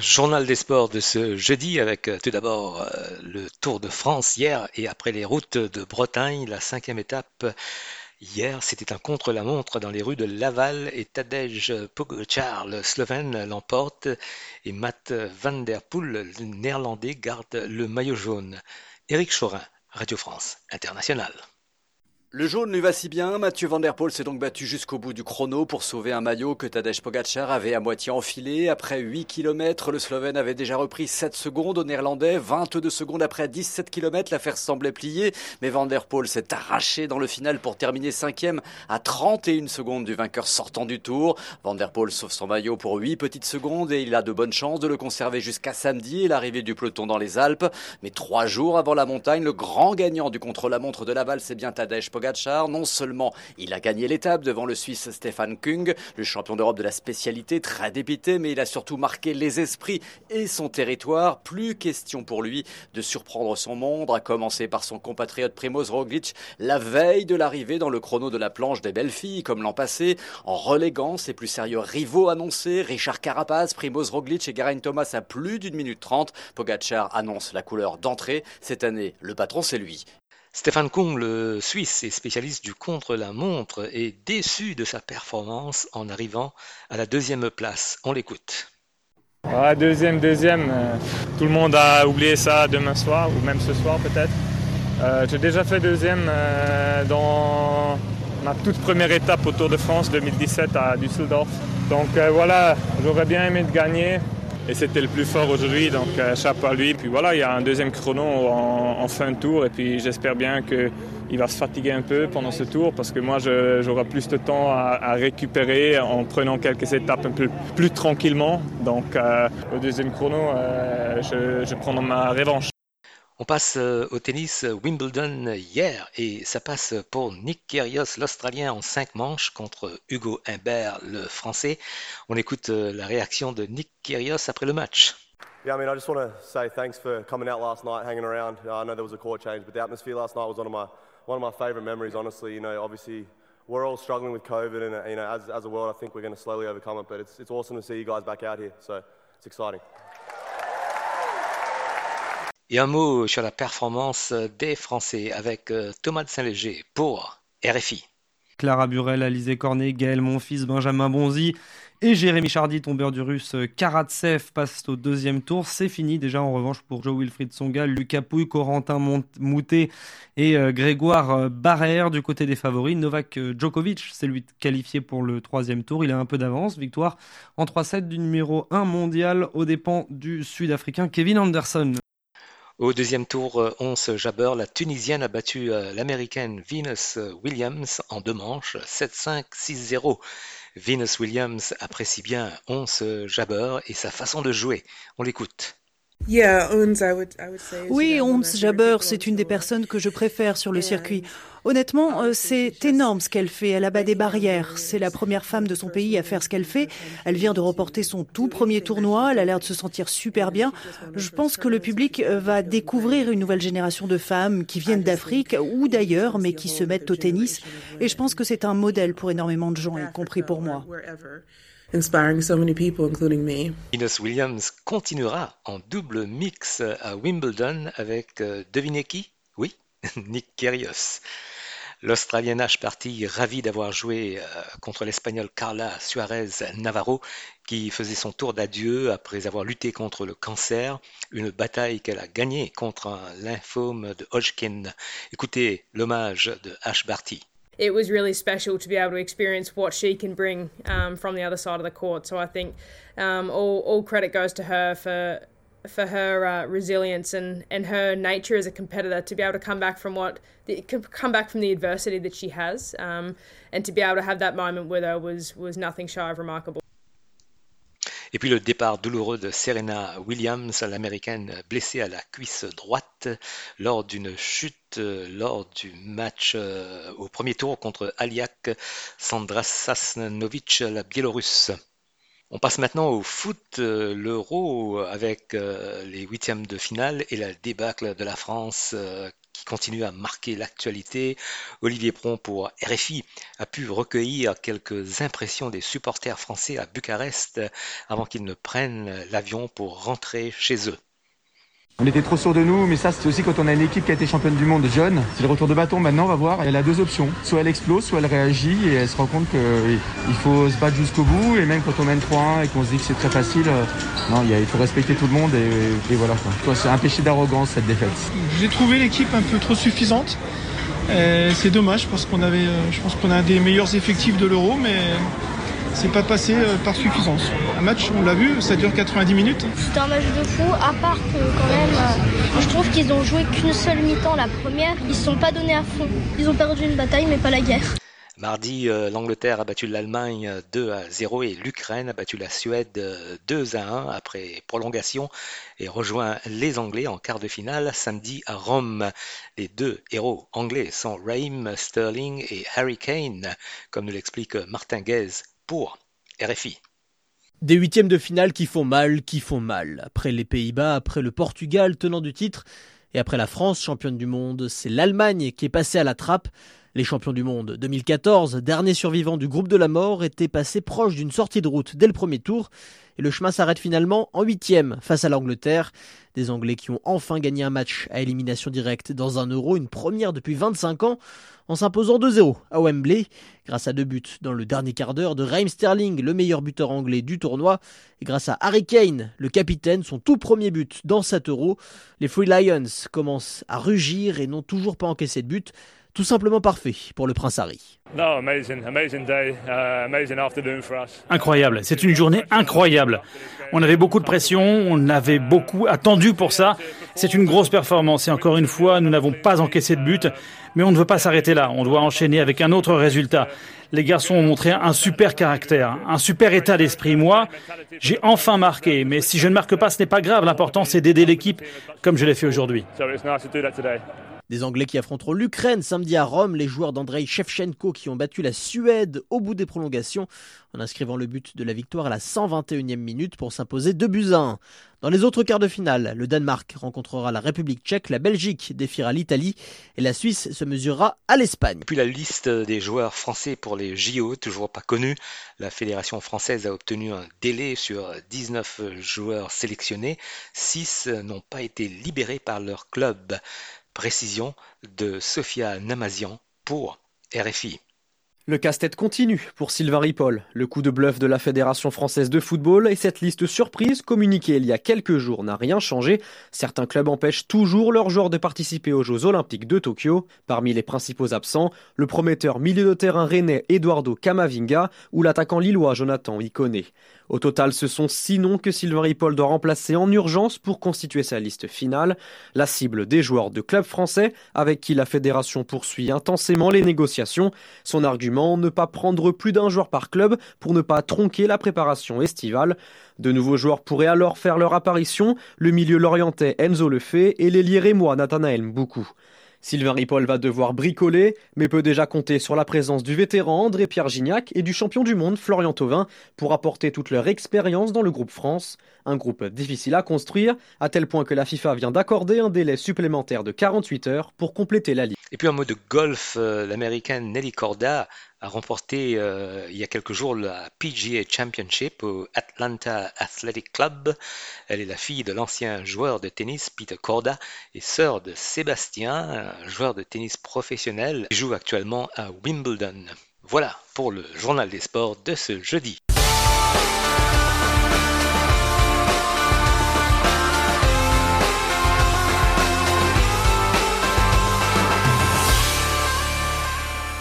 Journal des sports de ce jeudi avec tout d'abord le Tour de France hier et après les routes de Bretagne, la cinquième étape hier, c'était un contre-la-montre dans les rues de Laval et Tadej Pogačar, le Slovène, l'emporte et Matt Van Der Poel, le Néerlandais, garde le maillot jaune. Éric Chorin, Radio France Internationale. Le jaune lui va si bien, Mathieu Van Der Poel s'est donc battu jusqu'au bout du chrono pour sauver un maillot que Tadej Pogačar avait à moitié enfilé. Après 8 km, le Slovène avait déjà repris 7 secondes au Néerlandais. 22 secondes après 17 km, l'affaire semblait pliée. Mais Van Der Poel s'est arraché dans le final pour terminer 5e à 31 secondes du vainqueur sortant du Tour. Van Der Poel sauve son maillot pour 8 petites secondes et il a de bonnes chances de le conserver jusqu'à samedi et l'arrivée du peloton dans les Alpes. Mais 3 jours avant la montagne, le grand gagnant du contre-la-montre de Laval, c'est bien Tadej Pogačar. Non seulement il a gagné l'étape devant le Suisse Stefan Kung, le champion d'Europe de la spécialité, très dépité, mais il a surtout marqué les esprits et son territoire. Plus question pour lui de surprendre son monde, à commencer par son compatriote Primoz Roglic, la veille de l'arrivée dans le chrono de la planche des belles filles, comme l'an passé, en reléguant ses plus sérieux rivaux annoncés, Richard Carapaz, Primoz Roglic et Geraint Thomas à plus d'une minute 30. Pogačar annonce la couleur d'entrée. Cette année, le patron, c'est lui. Stéphane Kung, le Suisse et spécialiste du contre-la-montre, est déçu de sa performance en arrivant à la deuxième place. On l'écoute. Ouais, deuxième. Tout le monde a oublié ça demain soir, ou même ce soir peut-être. J'ai déjà fait deuxième dans ma toute première étape au Tour de France 2017 à Düsseldorf. Donc voilà, j'aurais bien aimé de gagner. Et c'était le plus fort aujourd'hui, donc chapeau à lui. Puis voilà, il y a un deuxième chrono en fin de tour et puis j'espère bien qu'il va se fatiguer un peu pendant ce tour parce que moi j'aurai plus de temps à récupérer en prenant quelques étapes un peu plus tranquillement. Donc au deuxième chrono, je prends ma revanche. On passe au tennis Wimbledon hier et ça passe pour Nick Kyrgios, l'Australien, en 5 manches contre Hugo Humbert, le Français. On écoute la réaction de Nick Kyrgios après le match. Yeah, I mean, I just want to say thanks for coming out last night, hanging around. I know there was a court change, but the atmosphere last night was one of my favourite memories. Honestly, obviously we're all struggling with COVID, and as a world, I think we're going to slowly overcome it. But it's awesome to see you guys back out here, so it's exciting. Et un mot sur la performance des Français avec Thomas de Saint-Léger pour RFI. Clara Burel, Alizé Cornet, Gaël Monfils, Benjamin Bonzi et Jérémy Chardy, tombeur du russe Karatsev, passent au deuxième tour. C'est fini déjà en revanche pour Joe-Wilfried Tsonga, Lucas Pouille, Corentin Moutet et Grégoire Barrère. Du côté des favoris, Novak Djokovic, c'est lui qualifié pour le troisième tour. Il a un peu d'avance. Victoire en 3-7 du numéro 1 mondial aux dépens du Sud-Africain Kevin Anderson. Au deuxième tour, Ons Jabeur, la Tunisienne a battu l'Américaine Venus Williams en 2 manches, 7-5, 6-0. Venus Williams apprécie bien Ons Jabeur et sa façon de jouer. On l'écoute. Oui, Ons Jabeur, c'est une des personnes que je préfère sur le circuit. Honnêtement, c'est énorme ce qu'elle fait. Elle abat des barrières. C'est la première femme de son pays à faire ce qu'elle fait. Elle vient de remporter son tout premier tournoi. Elle a l'air de se sentir super bien. Je pense que le public va découvrir une nouvelle génération de femmes qui viennent d'Afrique ou d'ailleurs, mais qui se mettent au tennis. Et je pense que c'est un modèle pour énormément de gens, y compris pour moi. Inspiring so many people, including me. Venus Williams continuera en double mix à Wimbledon avec, devinez qui? Oui, Nick Kyrgios. L'Australienne Ash Barty, ravie d'avoir joué contre l'Espagnole Carla Suarez Navarro, qui faisait son tour d'adieu après avoir lutté contre le cancer, une bataille qu'elle a gagnée contre un lymphome de Hodgkin. Écoutez l'hommage de Ash Barty. It was really special to be able to experience what she can bring from the other side of the court. So I think all credit goes to her for her resilience and her nature as a competitor to be able to come back from the adversity that she has and to be able to have that moment with her was nothing shy of remarkable. Et puis le départ douloureux de Serena Williams, l'américaine blessée à la cuisse droite lors d'une chute lors du match au premier tour contre Aliak Sandrasasnovic, la Biélorusse. On passe maintenant au foot, l'Euro avec les huitièmes de finale et la débâcle de la France qui continue à marquer l'actualité. Olivier Pron pour RFI a pu recueillir quelques impressions des supporters français à Bucarest avant qu'ils ne prennent l'avion pour rentrer chez eux. On était trop sûrs de nous, mais ça c'est aussi quand on a une équipe qui a été championne du monde jeune. C'est le retour de bâton, maintenant on va voir. Elle a deux options. Soit elle explose, soit elle réagit et elle se rend compte qu'il faut se battre jusqu'au bout. Et même quand on mène 3-1 et qu'on se dit que c'est très facile, il faut respecter tout le monde et voilà. C'est un péché d'arrogance cette défaite. J'ai trouvé l'équipe un peu trop suffisante. C'est dommage parce je pense qu'on a un des meilleurs effectifs de l'Euro, mais c'est pas passé par suffisance. Un match, on l'a vu, ça dure 90 minutes. C'était un match de fou, à part que quand même, je trouve qu'ils ont joué qu'une seule mi-temps, la première, ils se sont pas donnés à fond. Ils ont perdu une bataille, mais pas la guerre. Mardi, l'Angleterre a battu l'Allemagne 2-0 et l'Ukraine a battu la Suède 2-1 après prolongation et rejoint les Anglais en quart de finale samedi à Rome. Les deux héros anglais sont Raheem Sterling et Harry Kane, comme nous l'explique Martin Guez pour RFI. Des huitièmes de finale qui font mal. Après les Pays-Bas, après le Portugal, tenant du titre, et après la France, championne du monde, c'est l'Allemagne qui est passée à la trappe. Les champions du monde 2014, dernier survivant du groupe de la mort, étaient passés proches d'une sortie de route dès le premier tour. Et le chemin s'arrête finalement en huitième face à l'Angleterre. Des Anglais qui ont enfin gagné un match à élimination directe dans un Euro, une première depuis 25 ans, en s'imposant 2-0 à Wembley, grâce à 2 buts dans le dernier quart d'heure de Raheem Sterling, le meilleur buteur anglais du tournoi, et grâce à Harry Kane, le capitaine, son tout premier but dans cet Euro. Les Three Lions commencent à rugir et n'ont toujours pas encaissé de but. Tout simplement parfait pour le Prince Harry. Incroyable, c'est une journée incroyable. On avait beaucoup de pression, on avait beaucoup attendu pour ça. C'est une grosse performance et encore une fois, nous n'avons pas encaissé de but, mais on ne veut pas s'arrêter là. On doit enchaîner avec un autre résultat. Les garçons ont montré un super caractère, un super état d'esprit. Moi, j'ai enfin marqué, mais si je ne marque pas, ce n'est pas grave. L'important, c'est d'aider l'équipe comme je l'ai fait aujourd'hui. Des Anglais qui affronteront l'Ukraine samedi à Rome, les joueurs d'Andrei Shevchenko qui ont battu la Suède au bout des prolongations en inscrivant le but de la victoire à la 121e minute pour s'imposer 2-1. Dans les autres quarts de finale, le Danemark rencontrera la République tchèque, la Belgique défiera l'Italie et la Suisse se mesurera à l'Espagne. Puis la liste des joueurs français pour les JO, toujours pas connue. La Fédération française a obtenu un délai sur 19 joueurs sélectionnés. 6 n'ont pas été libérés par leur club. Précision de Sophia Namazian pour RFI. Le casse-tête continue pour Sylvain Ripoll. Le coup de bluff de la Fédération française de football et cette liste surprise communiquée il y a quelques jours n'a rien changé. Certains clubs empêchent toujours leurs joueurs de participer aux Jeux Olympiques de Tokyo. Parmi les principaux absents, le prometteur milieu de terrain rennais Eduardo Camavinga ou l'attaquant lillois Jonathan Iconé. Au total, ce sont 6 noms que Sylvain Ripoll doit remplacer en urgence pour constituer sa liste finale. La cible des joueurs de clubs français avec qui la fédération poursuit intensément les négociations. Son argument, ne pas prendre plus d'un joueur par club pour ne pas tronquer la préparation estivale. De nouveaux joueurs pourraient alors faire leur apparition, le milieu lorientais Enzo Lefebvre et l'ailier rémois Nathanaël Mboukou. Sylvain Ripoll va devoir bricoler, mais peut déjà compter sur la présence du vétéran André-Pierre Gignac et du champion du monde Florian Thauvin pour apporter toute leur expérience dans le groupe France. Un groupe difficile à construire, à tel point que la FIFA vient d'accorder un délai supplémentaire de 48 heures pour compléter la liste. Et puis en mode golf, l'américaine Nelly Korda a remporté il y a quelques jours la PGA Championship au Atlanta Athletic Club. Elle est la fille de l'ancien joueur de tennis Peter Korda et sœur de Sébastien, un joueur de tennis professionnel qui joue actuellement à Wimbledon. Voilà pour le journal des sports de ce jeudi.